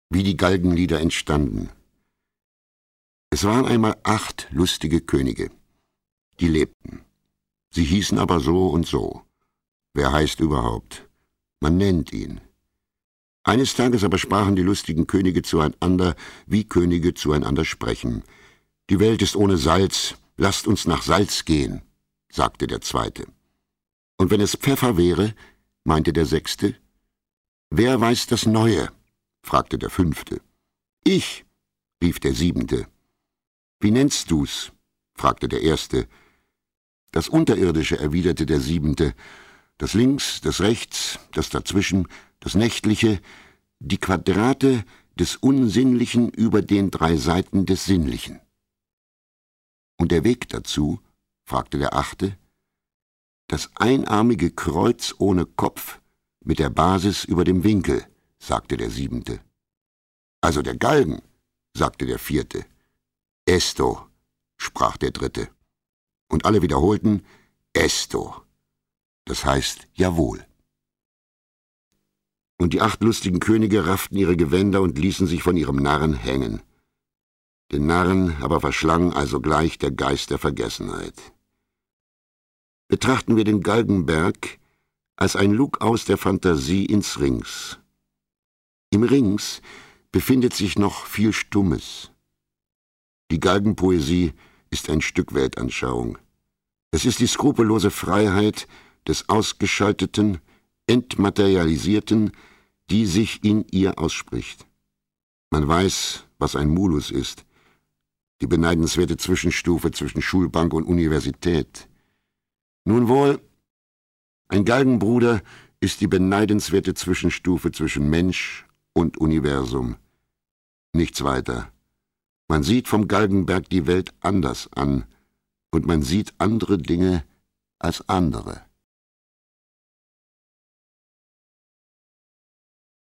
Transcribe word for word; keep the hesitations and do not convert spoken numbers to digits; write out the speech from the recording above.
Wie die Galgenlieder entstanden. Es waren einmal acht lustige Könige. Die lebten. Sie hießen aber so und so. Wer heißt überhaupt? Man nennt ihn. Eines Tages aber sprachen die lustigen Könige zueinander, wie Könige zueinander sprechen. Die Welt ist ohne Salz, lasst uns nach Salz gehen, sagte der Zweite. Und wenn es Pfeffer wäre, meinte der Sechste. Wer weiß das Neue? Fragte der Fünfte. Ich, rief der Siebente. Wie nennst du's? Fragte der Erste. Das Unterirdische, erwiderte der Siebente. Das Links, das Rechts, das Dazwischen, das Nächtliche, die Quadrate des Unsinnlichen über den drei Seiten des Sinnlichen. Und der Weg dazu? Fragte der Achte. Das einarmige Kreuz ohne Kopf mit der Basis über dem Winkel, sagte der Siebente. Also der Galgen, sagte der Vierte. Esto, sprach der Dritte. Und alle wiederholten Esto, das heißt jawohl. Und die acht lustigen Könige rafften ihre Gewänder und ließen sich von ihrem Narren hängen. Den Narren aber verschlang alsogleich der Geist der Vergessenheit. Betrachten wir den Galgenberg als ein Lug aus der Fantasie ins Rings. Im Rings befindet sich noch viel Stummes. Die Galgenpoesie ist ein Stück Weltanschauung. Es ist die skrupellose Freiheit des Ausgeschalteten, Entmaterialisierten, die sich in ihr ausspricht. Man weiß, was ein Mulus ist, die beneidenswerte Zwischenstufe zwischen Schulbank und Universität. Nun wohl, ein Galgenbruder ist die beneidenswerte Zwischenstufe zwischen Mensch und Universum. Nichts weiter. Man sieht vom Galgenberg die Welt anders an, und man sieht andere Dinge als andere.